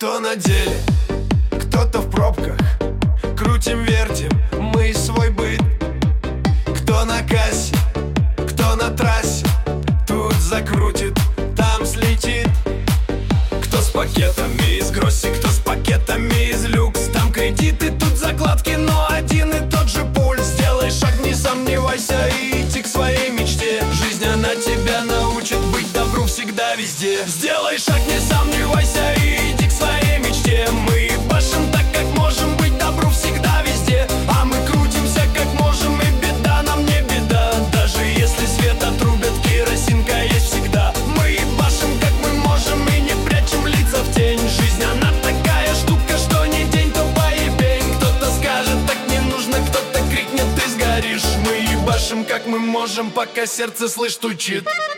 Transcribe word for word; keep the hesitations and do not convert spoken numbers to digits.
Кто на деле, кто-то в пробках. Крутим-вертим мы свой быт. Кто на кассе, кто на трассе. Тут закрутит, там слетит. Кто с пакетами из Гросси, кто с пакетами из Люкс. Там кредиты, тут закладки, но один и тот же пульс. Сделай шаг, не сомневайся, и идти к своей мечте. Жизнь, она тебя научит быть добру всегда везде. Сделай шаг, не сомневайся, и иди к своей мечте. Мы башим так, как можем, быть добру всегда везде. А мы крутимся, как можем, и беда нам не беда. Даже если свет отрубят, керосинка есть всегда. Мы башим, как мы можем, и не прячем лица в тень. Жизнь, она такая штука, что не день, то поебень. Кто-то скажет, так не нужно, кто-то крикнет, ты сгоришь. Мы башим, как мы можем, пока сердце, слышь, стучит.